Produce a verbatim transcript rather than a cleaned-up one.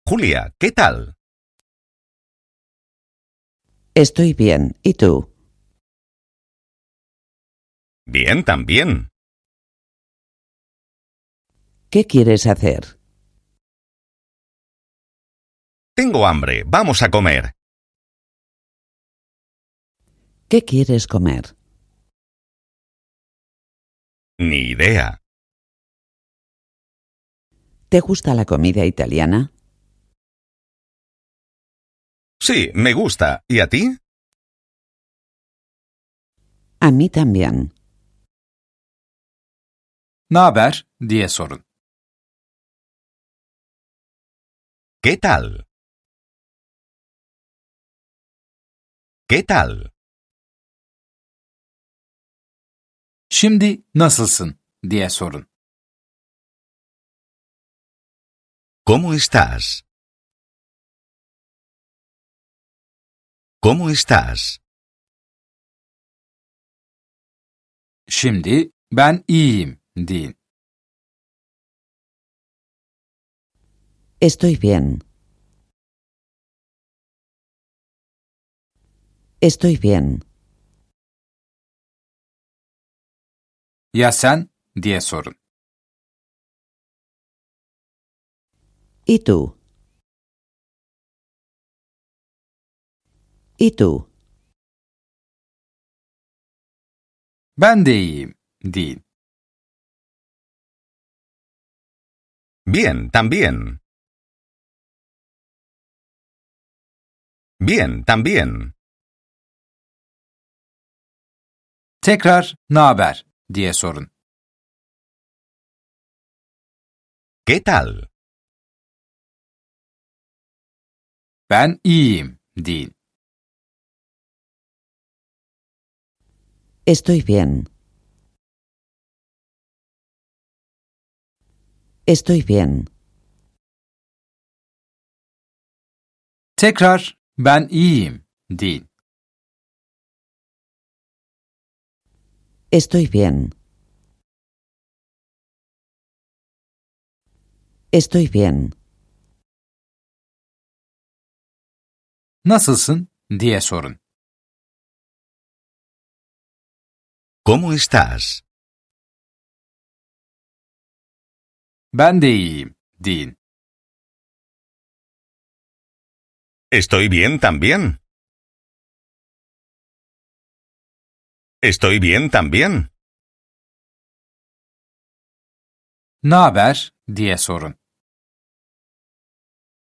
Julia, ¿qué tal? Estoy bien. ¿Y tú? Bien, también. ¿Qué quieres hacer? Tengo hambre. Vamos a comer. ¿Qué quieres comer? Ni idea. ¿Te gusta la comida italiana? Sí, me gusta. ¿Y a ti? A mí también. "Naber?" diye sorun. ¿Qué tal? ¿Qué tal? "Şimdi nasılsın?" diye sorun. ¿Cómo estás? ¿Cómo estás? "Şimdi ben iyiyim." deyin. Estoy bien. Estoy bien. "Ya sen?" diye sorun. ¿Y tú? ¿Y tú? "Ben de iyiyim." deyin. Bien, también. Bien, también. Tekrar "Naber?" diye sorun. ¿Qué tal? "Ben iyiyim." deyin. Estoy bien. Estoy bien. Tekrar "Ben iyiyim." deyin. Estoy bien. Estoy bien. "Nasılsın?" diye sorun. ¿Cómo estás? "Ben de iyiyim." deyin. Estoy bien, también. Estoy bien, también. "Naber?" diye sorun.